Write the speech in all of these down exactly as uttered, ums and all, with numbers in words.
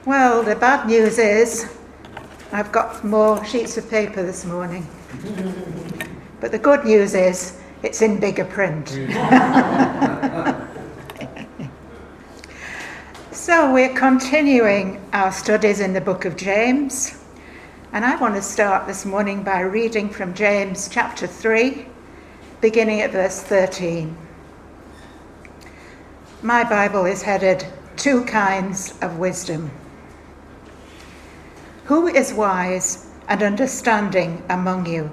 Well, the bad news is I've got more sheets of paper this morning. But the good news is it's in bigger print. So we're continuing our studies in the book of James. And I want to start this morning by reading from James chapter three, beginning at verse thirteen. My Bible is headed, Two Kinds of Wisdom. Who is wise and understanding among you?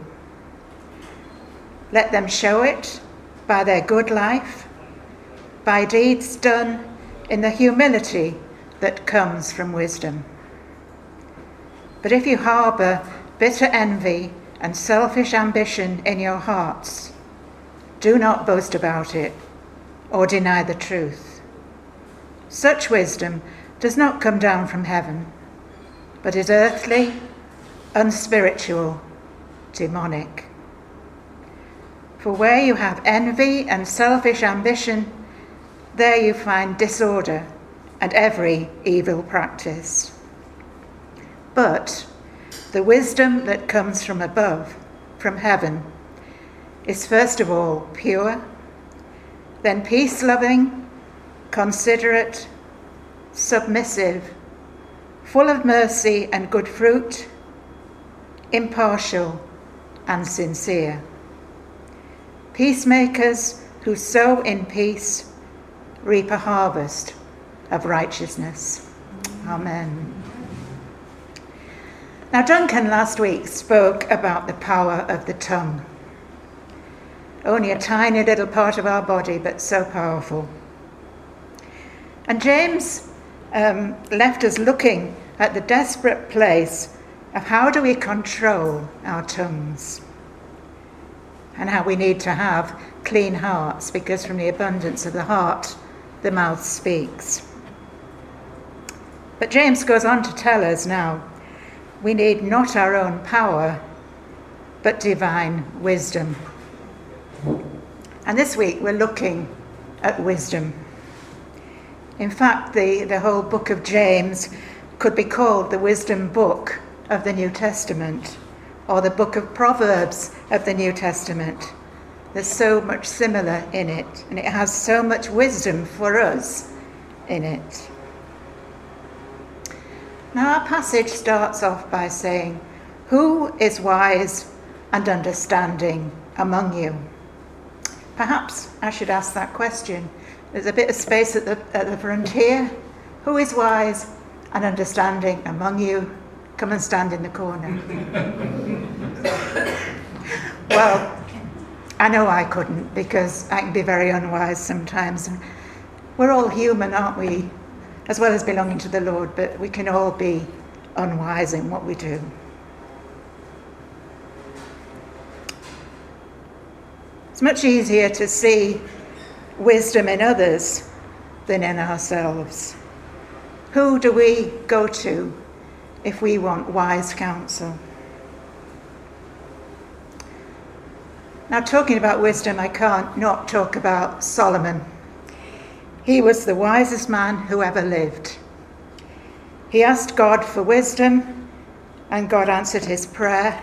Let them show it by their good life, by deeds done in the humility that comes from wisdom. But if you harbour bitter envy and selfish ambition in your hearts, do not boast about it or deny the truth. Such wisdom does not come down from heaven, but is earthly, unspiritual, demonic. For where you have envy and selfish ambition, there you find disorder and every evil practice. But the wisdom that comes from above, from heaven, is first of all pure, then peace-loving, considerate, submissive, full of mercy and good fruit, impartial and sincere. Peacemakers who sow in peace reap a harvest of righteousness. Amen. Now, Duncan last week spoke about the power of the tongue. Only a tiny little part of our body, but so powerful. And James um, left us looking at the desperate place of how do we control our tongues, and how we need to have clean hearts, because from the abundance of the heart, the mouth speaks. But James goes on to tell us now, we need not our own power, but divine wisdom. And this week we're looking at wisdom. In fact, the, the whole book of James could be called the wisdom book of the New Testament, or the book of Proverbs of the New Testament. There's so much similar in it, and it has so much wisdom for us in it. Now our passage starts off by saying, who is wise and understanding among you? Perhaps I should ask that question. There's a bit of space at the, at the front here. Who is wise and understanding among you? Come and stand in the corner. Well, I know I couldn't, because I can be very unwise sometimes. And we're all human, aren't we? As well as belonging to the Lord, but we can all be unwise in what we do. It's much easier to see wisdom in others than in ourselves. Who do we go to if we want wise counsel? Now, talking about wisdom, I can't not talk about Solomon. He was the wisest man who ever lived. He asked God for wisdom, and God answered his prayer.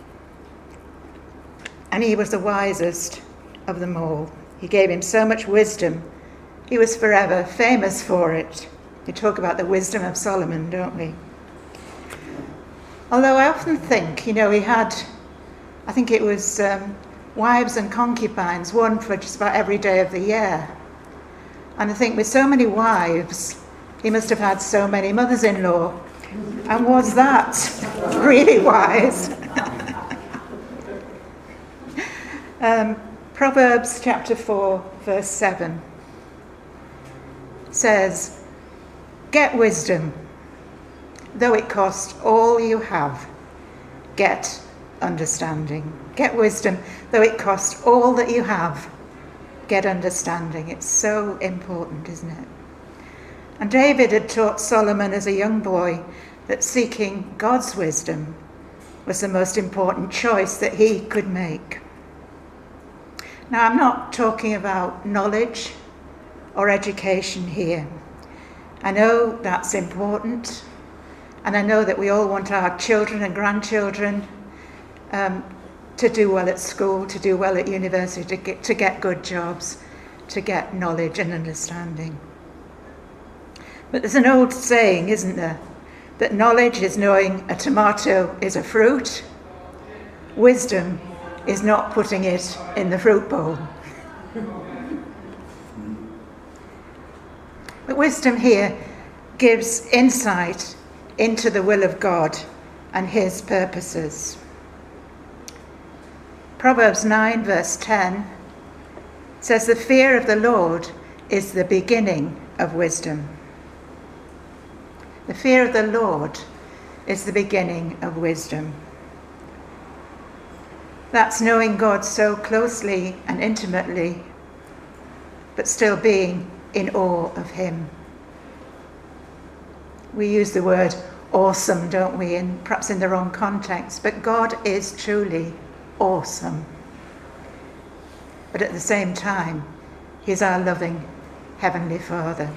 And he was the wisest of them all. He gave him so much wisdom. He was forever famous for it. We talk about the wisdom of Solomon, don't we? Although I often think, you know, he had, I think it was um, wives and concubines, one for just about every day of the year. And I think with so many wives, he must have had so many mothers-in-law. And was that really wise? um, Proverbs chapter four, verse seven says, get wisdom, though it cost all you have. Get understanding. Get wisdom, though it cost all that you have. Get understanding. It's so important, isn't it? And David had taught Solomon as a young boy that seeking God's wisdom was the most important choice that he could make. Now, I'm not talking about knowledge or education here. I know that's important, And I know that we all want our children and grandchildren um, to do well at school, to do well at university, to get, to get good jobs, to get knowledge and understanding. But there's an old saying, isn't there, that knowledge is knowing a tomato is a fruit. Wisdom is not putting it in the fruit bowl. But wisdom here gives insight into the will of God and his purposes. Proverbs nine verse ten says, the fear of the Lord is the beginning of wisdom. The fear of the Lord is the beginning of wisdom. That's knowing God so closely and intimately, but still being in awe of him. We use the word awesome, don't we, and perhaps in the wrong context, but God is truly awesome. But at the same time, he's our loving Heavenly Father.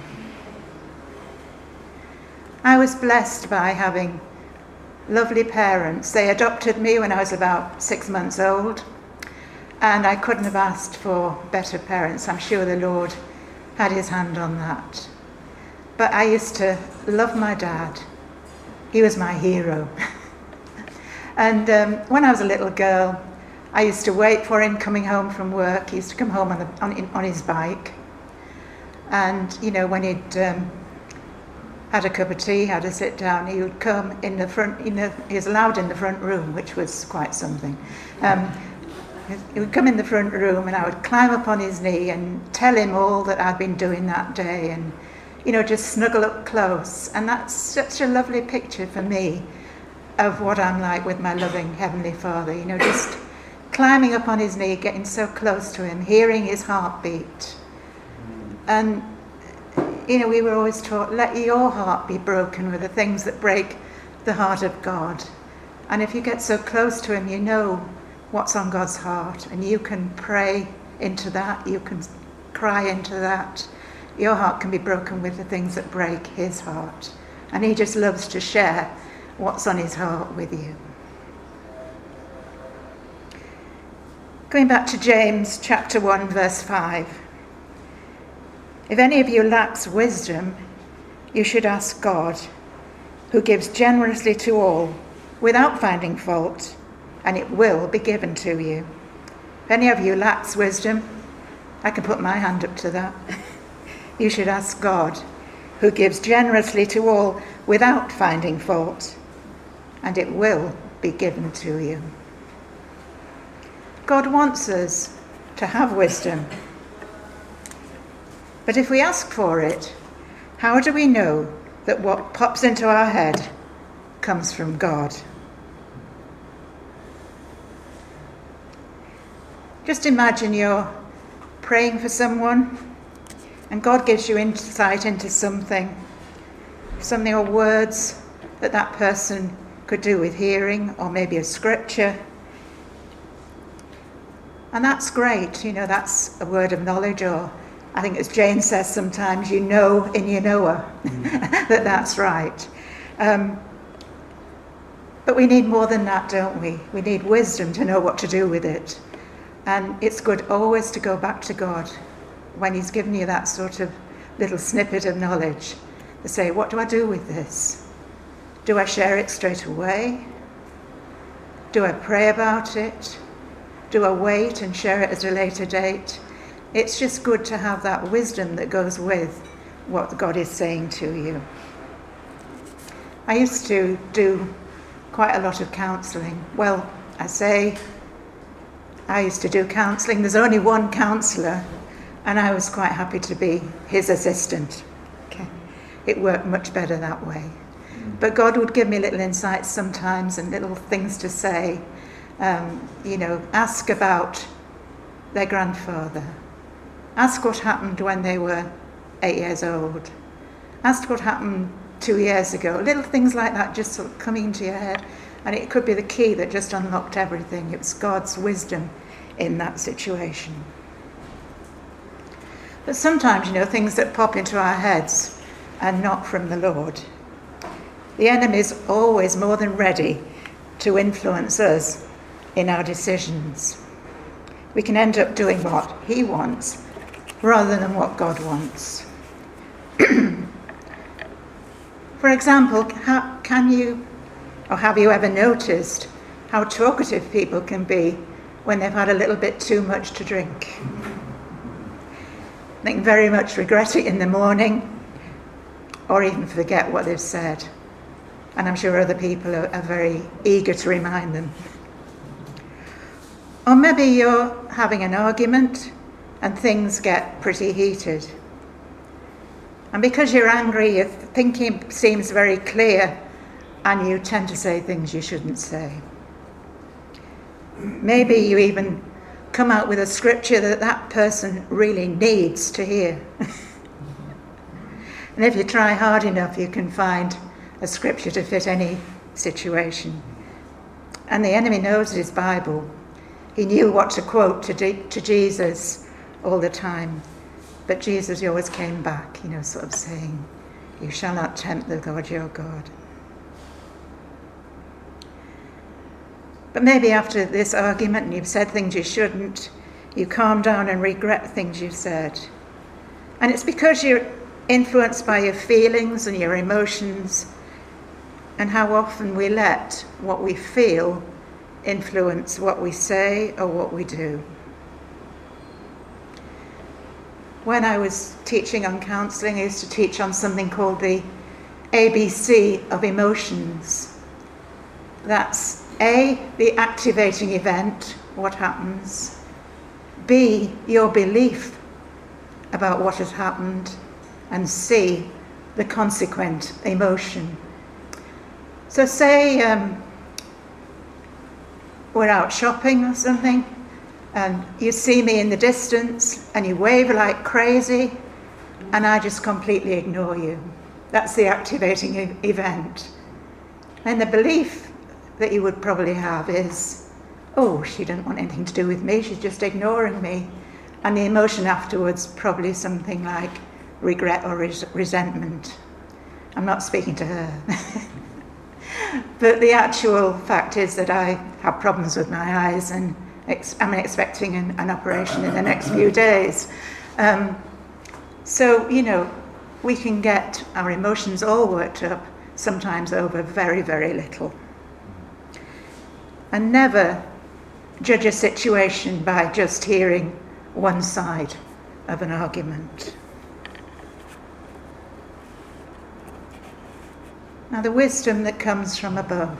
I was blessed by having lovely parents. They adopted me when I was about six months old, and I couldn't have asked for better parents. I'm sure the Lord had his hand on that. But I used to love my dad. He was my hero. And um, when I was a little girl, I used to wait for him coming home from work. He used to come home on, the, on, on his bike. And, you know, when he'd um, had a cup of tea, had a sit down, he would come in the front, you know, he was allowed in the front room, which was quite something. Um, he would come in the front room and I would climb up on his knee and tell him all that I'd been doing that day and, you know, just snuggle up close. And that's such a lovely picture for me of what I'm like with my loving Heavenly Father, you know, just climbing up on his knee, getting so close to him, hearing his heartbeat. And, you know, we were always taught, let your heart be broken with the things that break the heart of God. And if you get so close to him, you know what's on God's heart, and you can pray into that, you can cry into that. Your heart can be broken with the things that break his heart. And he just loves to share what's on his heart with you. Going back to James chapter one, verse five. If any of you lacks wisdom, you should ask God, who gives generously to all, without finding fault, and it will be given to you. If any of you lacks wisdom, I can put my hand up to that. You should ask God, who gives generously to all, without finding fault, and it will be given to you. God wants us to have wisdom. But if we ask for it, how do we know that what pops into our head comes from God? Just imagine you're praying for someone and God gives you insight into something, something or words that that person could do with hearing, or maybe a scripture. And that's great, you know, that's a word of knowledge, or I think as Jane says sometimes, you know in your knower mm. that that's right. Um, but we need more than that, don't we? We need wisdom to know what to do with it. And it's good always to go back to God when he's given you that sort of little snippet of knowledge, to say, what do I do with this? Do I share it straight away? Do I pray about it? Do I wait and share it at a later date? It's just good to have that wisdom that goes with what God is saying to you. I used to do quite a lot of counselling. Well, I say I used to do counselling. There's only one counsellor, and I was quite happy to be his assistant. Okay. It worked much better that way. But God would give me little insights sometimes and little things to say. Um, you know, ask about their grandfather. Ask what happened when they were eight years old. Ask what happened two years ago. Little things like that just sort of coming into your head. And it could be the key that just unlocked everything. It was God's wisdom in that situation. But sometimes, you know, things that pop into our heads are not from the Lord. The enemy is always more than ready to influence us in our decisions. We can end up doing what he wants rather than what God wants. For example, how, can you, or have you ever noticed how talkative people can be when they've had a little bit too much to drink? They can very much regret it in the morning, or even forget what they've said. And I'm sure other people are, are very eager to remind them. Or maybe you're having an argument and things get pretty heated. And because you're angry, your thinking seems very clear and you tend to say things you shouldn't say. Maybe you even come out with a scripture that that person really needs to hear. And if you try hard enough, you can find a scripture to fit any situation. And the enemy knows his Bible. He knew what to quote to, D- to Jesus all the time. But Jesus always came back, you know, sort of saying, "You shall not tempt the Lord your God." But maybe after this argument and you've said things you shouldn't, you calm down and regret things you've said. And it's because you're influenced by your feelings and your emotions, and how often we let what we feel influence what we say or what we do. When I was teaching on counselling, I used to teach on something called the A B C of emotions. That's A, the activating event, what happens. B, your belief about what has happened. And C, the consequent emotion. So say um, we're out shopping or something, and you see me in the distance and you wave like crazy, and I just completely ignore you. That's the activating e- event. And the belief that you would probably have is, oh, she didn't want anything to do with me, she's just ignoring me. And the emotion afterwards, probably something like regret or res- resentment. I'm not speaking to her. But the actual fact is that I have problems with my eyes, and ex- I'm expecting an, an operation in the next few days. Um, so, you know, we can get our emotions all worked up, sometimes over very, very little. And never judge a situation by just hearing one side of an argument. Now, the wisdom that comes from above.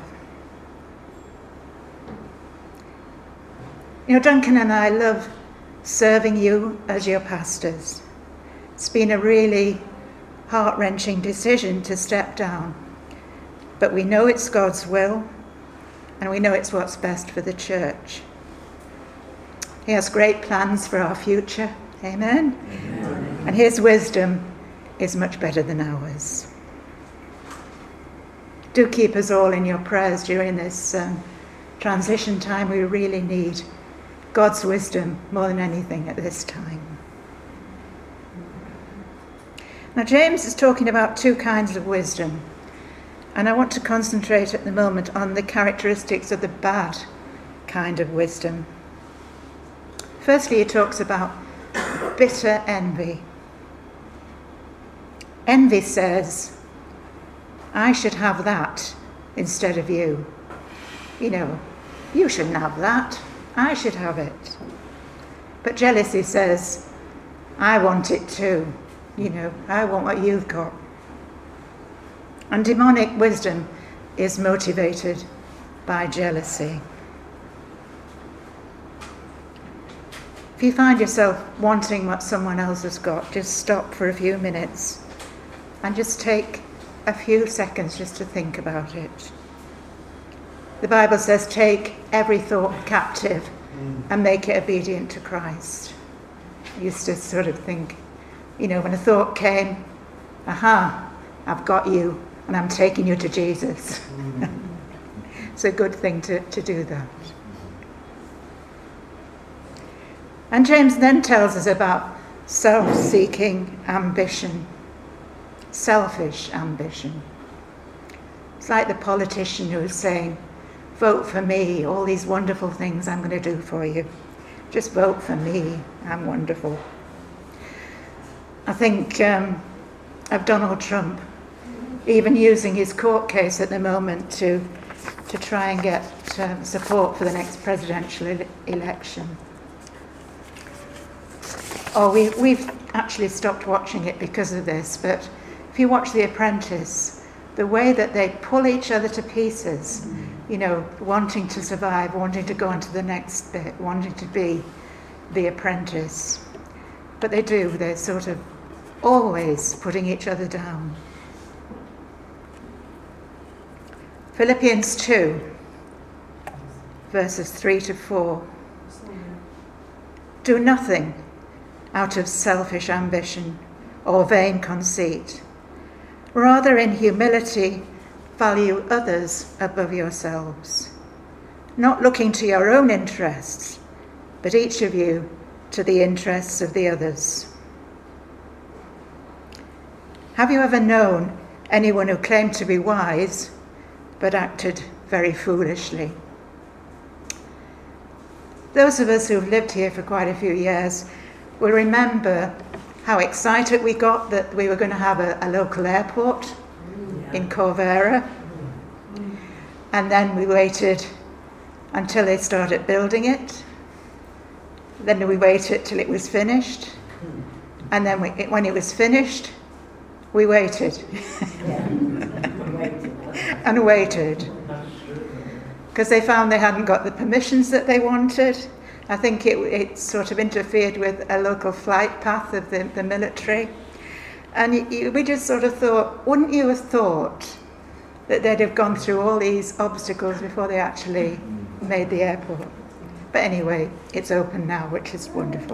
You know, Duncan and I love serving you as your pastors. It's been a really heart-wrenching decision to step down. But we know it's God's will, and we know it's what's best for the church. He has great plans for our future. Amen? Amen. And his wisdom is much better than ours. Do keep us all in your prayers during this um, transition time. We really need God's wisdom more than anything at this time. Now, James is talking about two kinds of wisdom, and I want to concentrate at the moment on the characteristics of the bad kind of wisdom. Firstly, he talks about bitter envy. Envy says, I should have that instead of you. You know, you shouldn't have that. I should have it. But jealousy says, I want it too. You know, I want what you've got. And demonic wisdom is motivated by jealousy. If you find yourself wanting what someone else has got, just stop for a few minutes and just take a few seconds just to think about it. The Bible says, take every thought captive and make it obedient to Christ. I used to sort of think, you know, when a thought came, aha, I've got you and I'm taking you to Jesus. It's a good thing to, to do that. And James then tells us about self-seeking ambition, selfish ambition. like the politician who's saying, vote for me, all these wonderful things I'm going to do for you. Just vote for me, I'm wonderful. I think um, of Donald Trump, even using his court case at the moment to, to try and get um, support for the next presidential ele- election. Oh, we, we've actually stopped watching it because of this, but if you watch The Apprentice, the way that they pull each other to pieces, you know, wanting to survive, wanting to go on to the next bit, wanting to be the apprentice. But they do, they're sort of always putting each other down. Philippians two, verses three to four. Do nothing out of selfish ambition or vain conceit. Rather, in humility, value others above yourselves, not looking to your own interests, but each of you to the interests of the others. Have you ever known anyone who claimed to be wise, but acted very foolishly? Those of us who've lived here for quite a few years will remember how excited we got that we were going to have a, a local airport yeah. in Corvera. And then we waited until they started building it. Then we waited till it was finished. And then we, it, when it was finished, we waited. and waited. Because they found they hadn't got the permissions that they wanted. I think it, it sort of interfered with a local flight path of the, the military. And you, you, we just sort of thought, wouldn't you have thought that they'd have gone through all these obstacles before they actually made the airport? But anyway, it's open now, which is wonderful.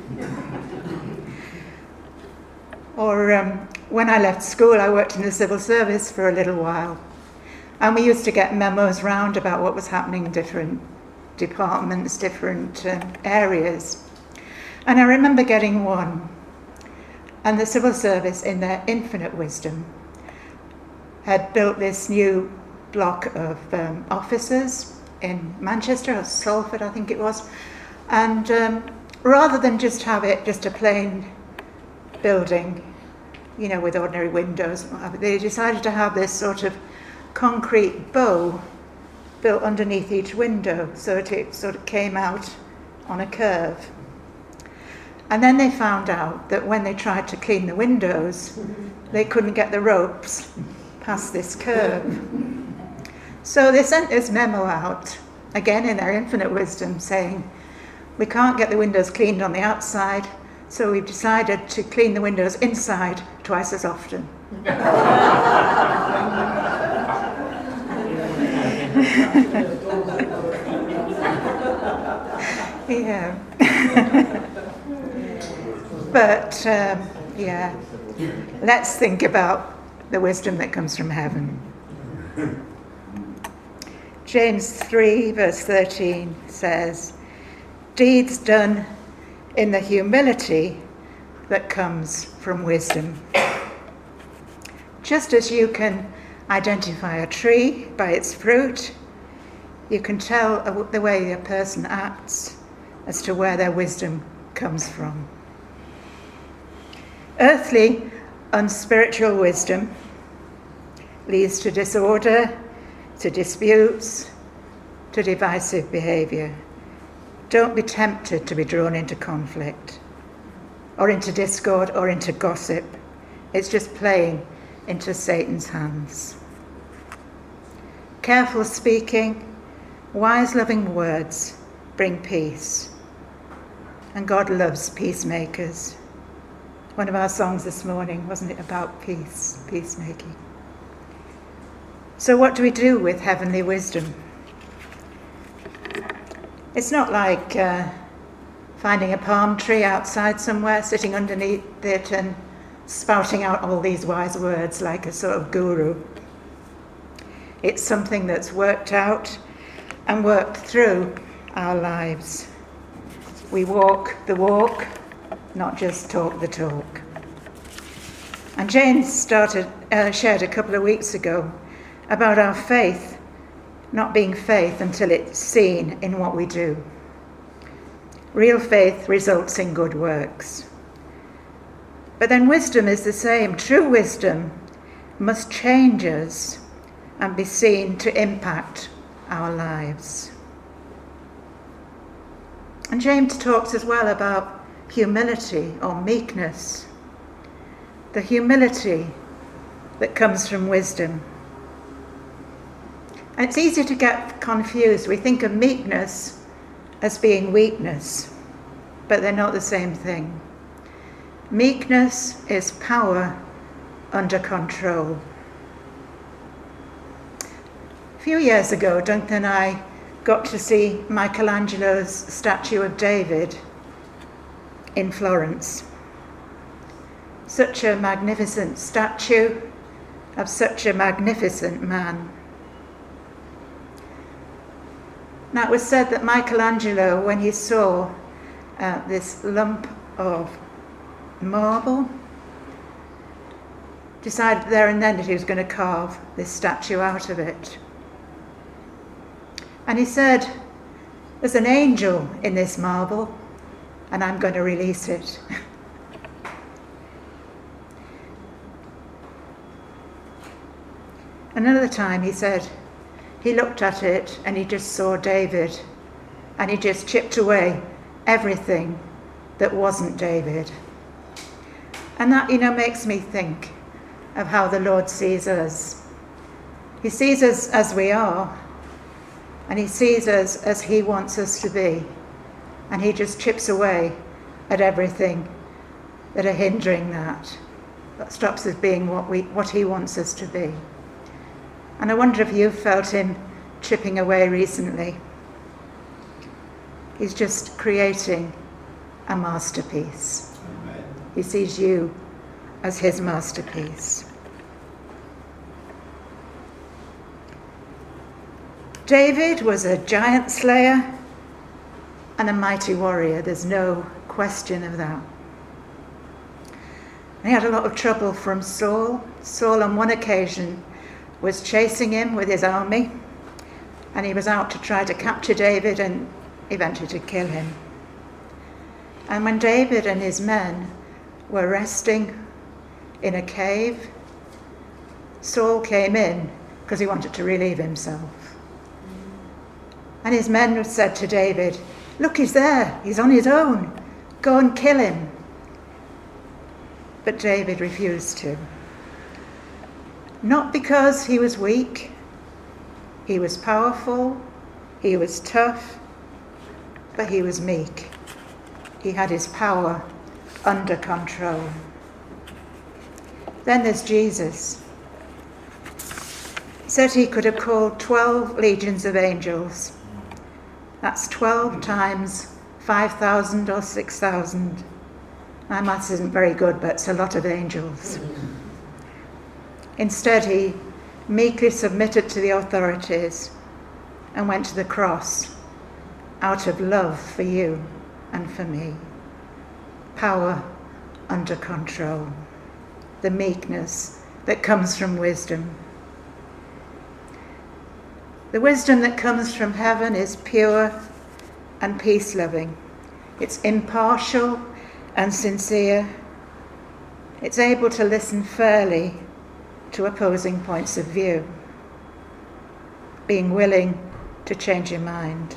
Or um, when I left school, I worked in the civil service for a little while. And we used to get memos round about what was happening in different departments, different um, areas. And I remember getting one. And the civil service, in their infinite wisdom, had built this new block of um, offices in Manchester or Salford, I think it was. And um, rather than just have it just a plain building, you know, with ordinary windows, they decided to have this sort of concrete bow built underneath each window so that it sort of came out on a curve. And then they found out that when they tried to clean the windows, they couldn't get the ropes past this curve. So they sent this memo out, again in their infinite wisdom, saying, we can't get the windows cleaned on the outside, so we've decided to clean the windows inside twice as often. yeah. But, um, yeah, let's think about the wisdom that comes from heaven. James three, verse thirteen says, deeds done in the humility that comes from wisdom. Just as you can identify a tree by its fruit, you can tell the way a person acts as to where their wisdom comes from. Earthly, unspiritual wisdom leads to disorder, to disputes, to divisive behaviour. Don't be tempted to be drawn into conflict, or into discord, or into gossip. It's just playing into Satan's hands. Careful speaking, wise loving words bring peace. And God loves peacemakers. One of our songs this morning, wasn't it, about peace, peacemaking? So what do we do with heavenly wisdom? It's not like uh, finding a palm tree outside somewhere, sitting underneath it and spouting out all these wise words like a sort of guru. It's something that's worked out and worked through our lives. We walk the walk, not just talk the talk. And James started, uh, shared a couple of weeks ago about our faith not being faith until it's seen in what we do. Real faith results in good works. But then wisdom is the same. True wisdom must change us and be seen to impact our lives. And James talks as well about humility or meekness, the humility that comes from wisdom. And it's easy to get confused. We think of meekness as being weakness, but they're not the same thing. Meekness is power under control. A few years ago, Duncan and I got to see Michelangelo's statue of David in Florence. Such a magnificent statue of such a magnificent man. Now, it was said that Michelangelo, when he saw uh, this lump of marble, decided there and then that he was going to carve this statue out of it. And he said, there's an angel in this marble, and I'm going to release it. Another time he said, he looked at it and he just saw David, and he just chipped away everything that wasn't David. And that, you know, makes me think of how the Lord sees us. He sees us as we are, and he sees us as he wants us to be. And he just chips away at everything that are hindering that, that stops us being what we, what he wants us to be. And I wonder if you've felt him chipping away recently. He's just creating a masterpiece. Amen. He sees you as his masterpiece. David was a giant slayer and a mighty warrior. There's no question of that. And he had a lot of trouble from Saul. Saul on one occasion was chasing him with his army, and he was out to try to capture David and eventually to kill him. And when David and his men were resting in a cave, Saul came in because he wanted to relieve himself. And his men said to David, "Look, he's there, he's on his own, go and kill him." But David refused to. Not because he was weak. He was powerful, he was tough, but he was meek. He had his power under control. Then there's Jesus. He said he could have called twelve legions of angels. That's twelve times five thousand or six thousand. My maths isn't very good, but it's a lot of angels. Instead, he meekly submitted to the authorities and went to the cross out of love for you and for me. Power under control. The meekness that comes from wisdom. The wisdom that comes from heaven is pure and peace-loving. It's impartial and sincere. It's able to listen fairly to opposing points of view, being willing to change your mind,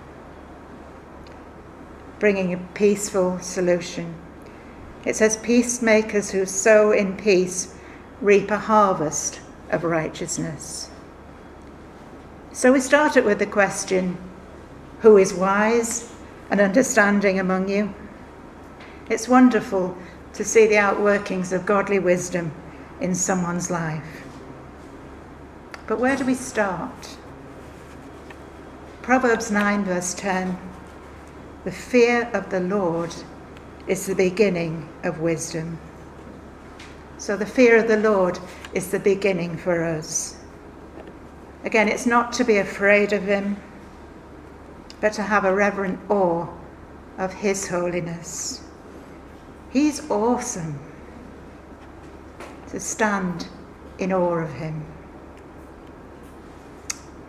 bringing a peaceful solution. It says, peacemakers who sow in peace reap a harvest of righteousness. So we started with the question, who is wise and understanding among you? It's wonderful to see the outworkings of godly wisdom in someone's life. But where do we start? Proverbs nine verse ten, the fear of the Lord is the beginning of wisdom. So the fear of the Lord is the beginning for us. Again, it's not to be afraid of him, but to have a reverent awe of his holiness. He's awesome. To stand in awe of him.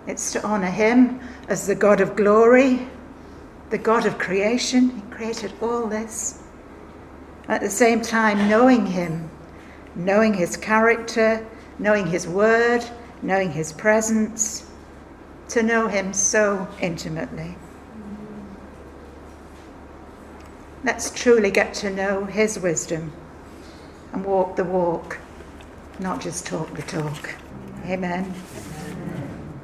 It's to honour him as the God of glory, the God of creation. He created all this. At the same time, knowing him, knowing his character, knowing his word, knowing his presence, to know him so intimately. Let's truly get to know his wisdom and walk the walk, not just talk the talk. Amen.